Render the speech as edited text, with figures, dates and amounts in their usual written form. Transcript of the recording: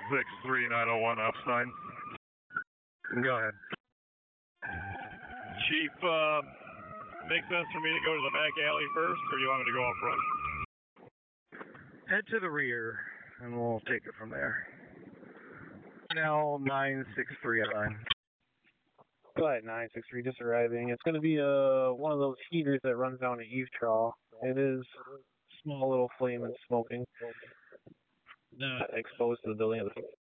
901 Upside. Go ahead. Chief, makes sense for me to go to the back alley first, or do you want me to go up front? Head to the rear, and we'll take it from there. Now 963 line. Go ahead, 963, just arriving. It's going to be one of those heaters that runs down to Eve Trawl. It is small little flame and smoking. Not exposed to the building.